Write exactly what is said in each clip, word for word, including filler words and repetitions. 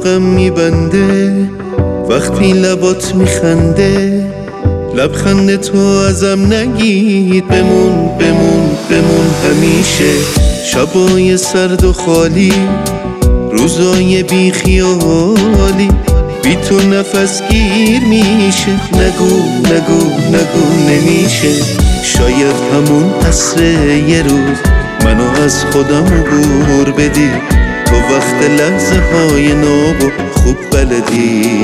روغم میبنده وقتی لبات میخنده، لبخند تو ازم نگید بمون بمون بمون همیشه. شبای سرد و خالی، روزای بی خیالی، بی تو نفس گیر میشه. نگو نگو نگو نمیشه. شاید همون عصر یه روز منو از خودم عبور بدی، تو وقت لحظه های نابو خوب بلدی.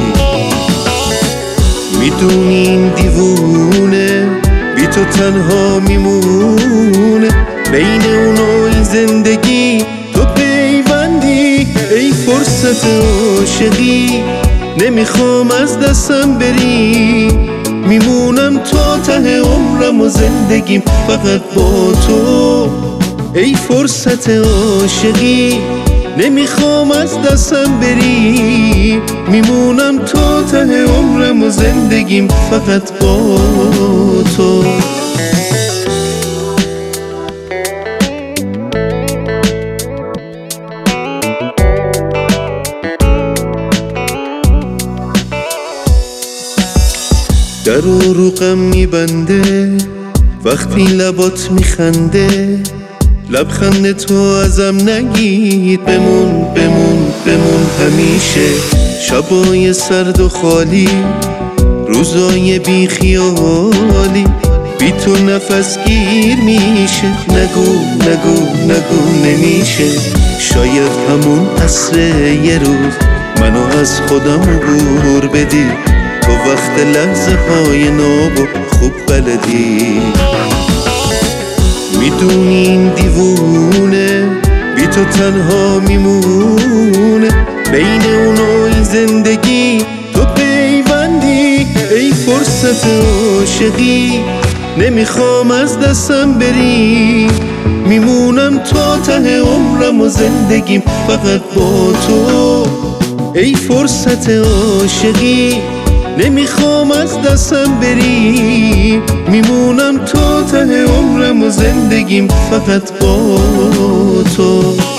میدونی این دیوونه بی تو تنها میمونه، بین اونای زندگی تو پیوندی. ای فرصت عاشقی نمیخوام از دستم بری، میمونم تا ته عمرم و زندگیم فقط با تو. ای فرصت عاشقی نمیخوام از دستم بری، میمونم تا ته عمرم و زندگیم فقط با تو. در و روغم میبنده وقتی لبات میخنده، لبخند تو ازم نگید بمون بمون بمون همیشه. شبای سرد و خالی، روزای بی خیالی، بی تو نفس گیر میشه. نگو نگو نگو نمیشه. شاید همون عصر یه روز منو از خودم عبور بدی، تو وقت لحظه های نابو خوب بلدی. میدونی این دیوونه بی تو تنها میمونه، بین اونای زندگی تو پیوندی. ای فرصت عاشقی نمیخوام از دستم بری، میمونم تا ته عمرم و زندگیم فقط با تو. ای فرصت عاشقی نمیخوام از دستم بری، میمونم تا ته عمرم و زندگیم فقط با تو.